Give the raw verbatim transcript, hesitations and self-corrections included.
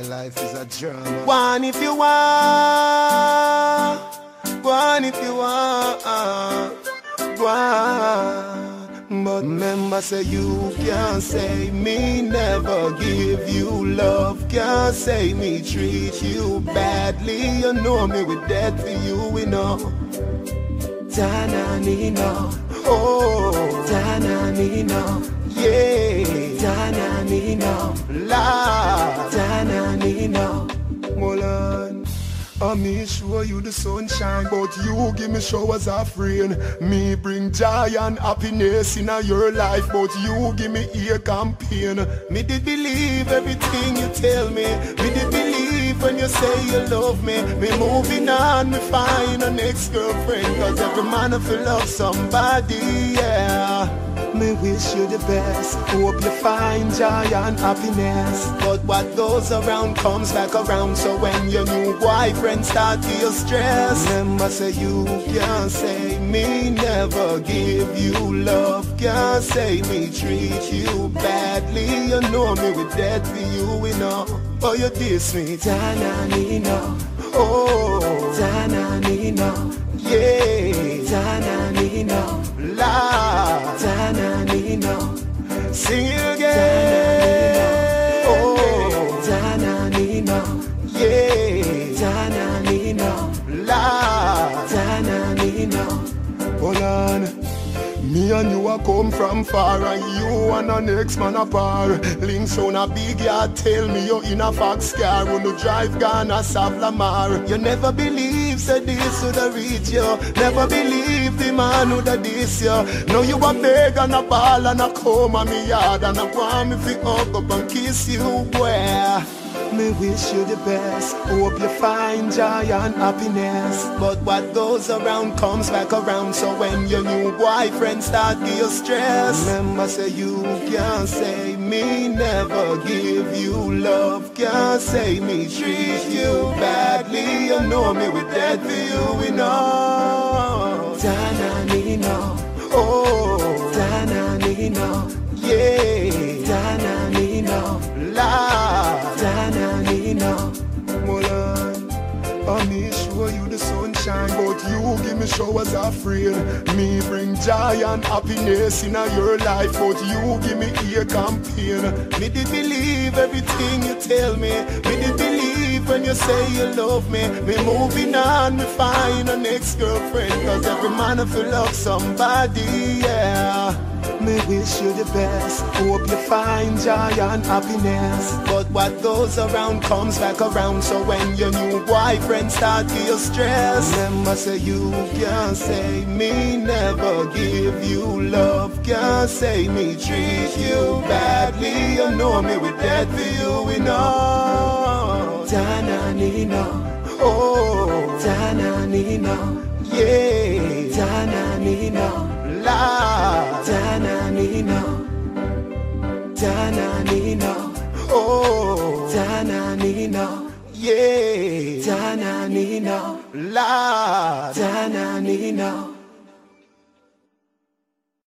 life is a journey. Go on if you want, go on if you want, go on. But remember, say you can't say me never give you love. Can't say me treat you badly. You know me with death for you, we know. Tananino, oh, Tananino, yeah, Tananino, la, Tananino, Molan. I me show you the sunshine, but you give me showers of rain. Me bring joy and happiness in your life, but you give me ache and pain. Me did believe everything you tell me. Me did believe when you say you love me. Me moving on, me find a next girlfriend, cause every man if you love somebody, yeah. Me wish you the best, hope you find joy and happiness. But what goes around comes back around, so when your new boyfriend start to feel stress, remember say you can't say me never give you love. Can't say me treat you badly. You know me with death for you, we know. Oh, you diss me, Tananino, oh, Tananino, yeah, Tananino, la, Tananino, sing it again, oh, Tananino, yeah, Tananino, la, Tananino. Hold on. Me and you a come from far, and you and the next man apart. Links on a big yard, tell me you in a fox car. When you drive Ghana, Savlamar. You never believe said this would have reach you. Never believe the man would have this you. Now you a beg and a ball and a come on me yard, and a want me fi hug up and kiss you, where? Me wish you the best, hope you find joy and happiness. But what goes around comes back around, so when your new boyfriend start give you stress, remember say you can't say me never give you love. Can't say me treat you badly. You know me with death for you, we know. Tananino, oh, Tananino, yeah, Tananino, la, Tananino, Molan. I me show you the sunshine, but you give me showers of rain. Me bring joy and happiness in your life, but you give me ache and pain. Me did believe everything you tell me. Me did believe when you say you love me. Me moving on, me find a next girlfriend, cause every man if you love somebody, yeah. Me wish you the best, hope you find joy and happiness. But what goes around comes back around, so when your new boyfriend start to feel stress, remember say you can't say me never give you love. Can't say me treat you badly. You know me with death for you, we know. Tananino, oh, Tananino, yeah, Tananino, la, Tananino, Tananino, oh, Tananino, yeah, Tananino, la, Tananino.